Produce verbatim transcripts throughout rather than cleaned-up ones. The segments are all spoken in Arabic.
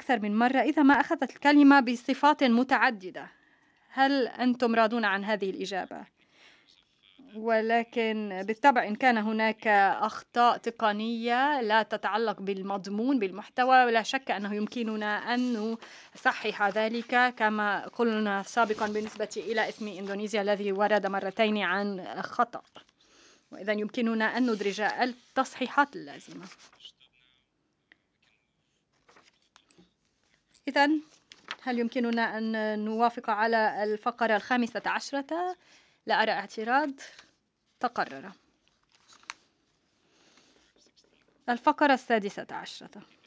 أكثر من مرة إذا ما أخذت الكلمة بصفات متعددة. هل أنتم راضون عن هذه الإجابة؟ ولكن بالطبع إن كان هناك أخطاء تقنية لا تتعلق بالمضمون بالمحتوى لا شك أنه يمكننا أن نصحح ذلك كما قلنا سابقا بالنسبة إلى اسم إندونيسيا الذي ورد مرتين عن خطأ، وإذا يمكننا أن ندرج التصحيحات اللازمة. إذن هل يمكننا أن نوافق على الفقرة الخامسة عشرة؟ لا أرى اعتراض، تقرر. الفقرة السادسة عشرة،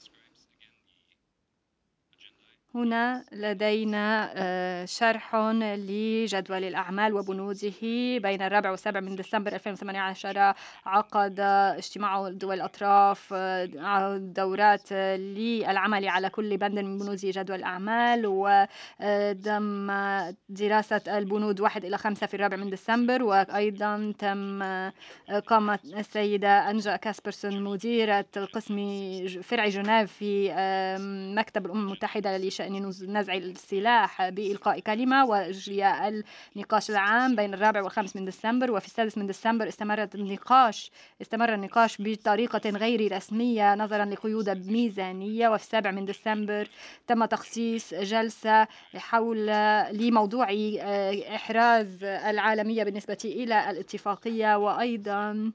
هنا لدينا شرح لجدول الأعمال وبنوده. بين الرابع والسابع من ديسمبر ألفين وثمانية عشر عقد اجتماع دول الأطراف دورات للعمل على كل بند من بنود جدول الأعمال، ودم دراسة البنود واحد إلى خمسة في الرابع من ديسمبر. وأيضا تم قامت السيدة أنجا كاسبرسون مديرة قسم فرع جنيف في مكتب الأمم المتحدة لشأن نزع السلاح بإلقاء كلمة، وأجري النقاش العام بين الرابع والخامس من ديسمبر. وفي السادس من ديسمبر استمرت النقاش استمر النقاش بطريقة غير رسمية نظرا لقيود ميزانية. وفي السابع من ديسمبر تم تخصيص جلسة حول لموضوع إحراز العالمية بالنسبة إلى الاتفاقية. وأيضا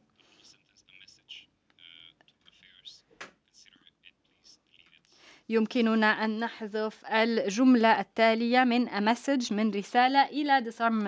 يمكننا أن نحذف الجملة التالية من a message من رسالة إلى ديسمبر